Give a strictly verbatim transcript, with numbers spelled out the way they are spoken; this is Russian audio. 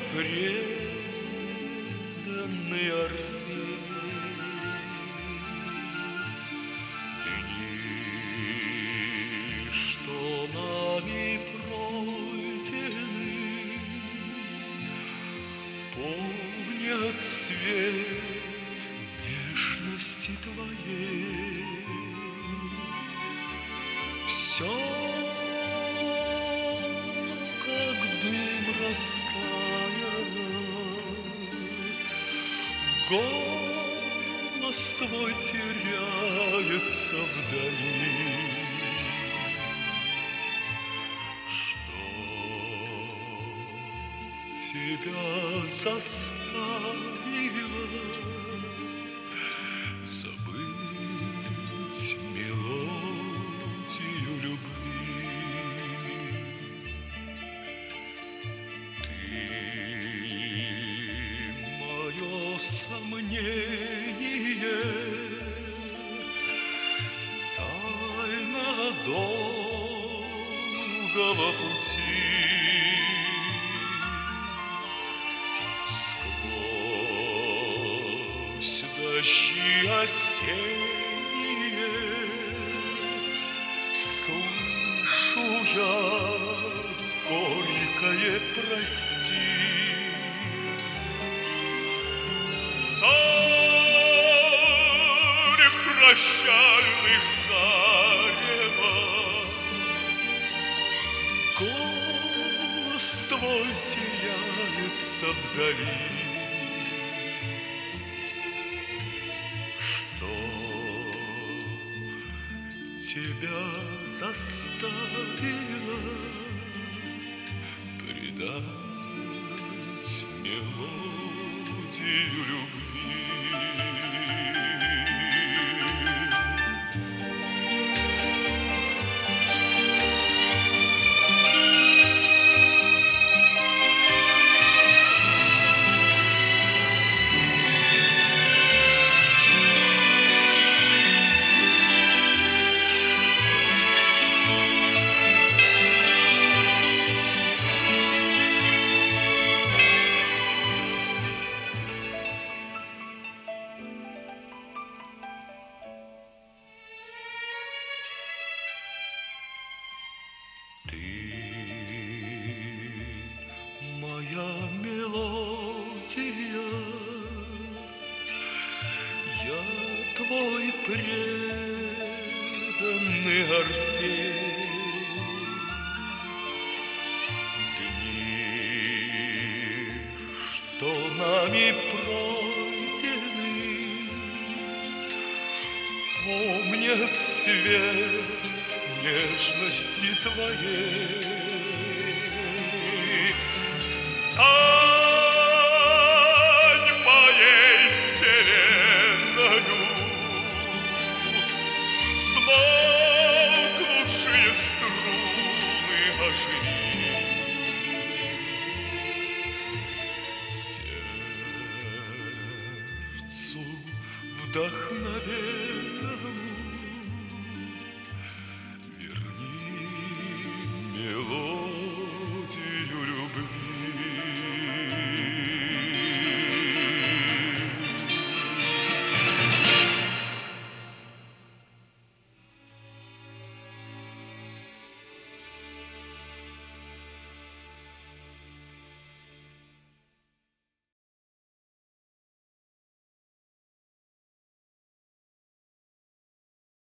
преданный Орфей. Дни, что нами пройдены, помнят свет нежности твоей. Все, как дым растаял, голос твой теряется вдали. Что тебя заставило забыть мелодию любви? Ты мое сомнение, тайна долгого пути. Сквозь дожди осенние слышу я горькое прости. Зарь прощальных зарева, голос твой теряется вдали. Что тебя заставило предать мелодию любви? Ты моя мелодия, я твой преданный Орфей. Дни, что нами пройдены, помнят свет нежности твоей. Стань моей вселенною, смолкнувшие струны оживи. Сердцу вдохновенному верни мелодию.